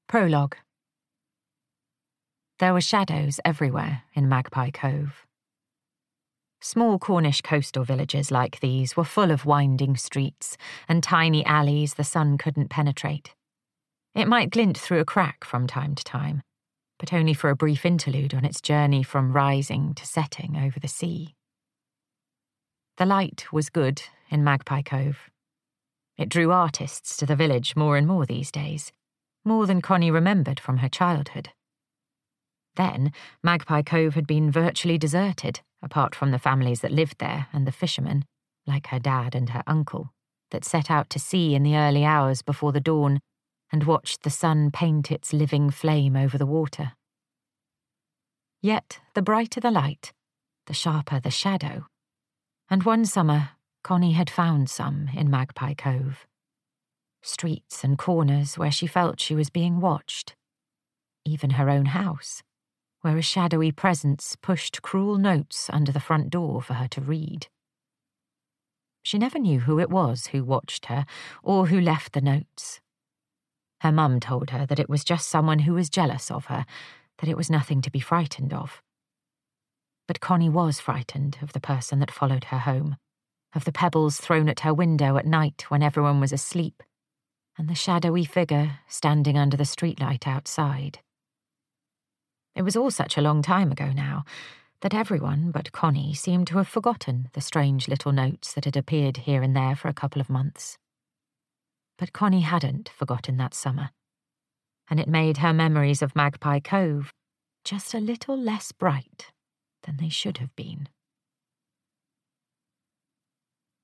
Prologue. There were shadows everywhere in Magpie Cove. Small Cornish coastal villages like these were full of winding streets and tiny alleys the sun couldn't penetrate. It might glint through a crack from time to time, but only for a brief interlude on its journey from rising to setting over the sea. The light was good in Magpie Cove. It drew artists to the village more and more these days, more than Connie remembered from her childhood. Then, Magpie Cove had been virtually deserted, apart from the families that lived there and the fishermen, like her dad and her uncle, that set out to sea in the early hours before the dawn and watched the sun paint its living flame over the water. Yet, the brighter the light, the sharper the shadow. And one summer, Connie had found some in Magpie Cove. Streets and corners where she felt she was being watched. Even her own house, where a shadowy presence pushed cruel notes under the front door for her to read. She never knew who it was who watched her or who left the notes. Her mum told her that it was just someone who was jealous of her, that it was nothing to be frightened of. But Connie was frightened of the person that followed her home, of the pebbles thrown at her window at night when everyone was asleep, and the shadowy figure standing under the streetlight outside. It was all such a long time ago now that everyone but Connie seemed to have forgotten the strange little notes that had appeared here and there for a couple of months. But Connie hadn't forgotten that summer, and it made her memories of Magpie Cove just a little less bright than they should have been.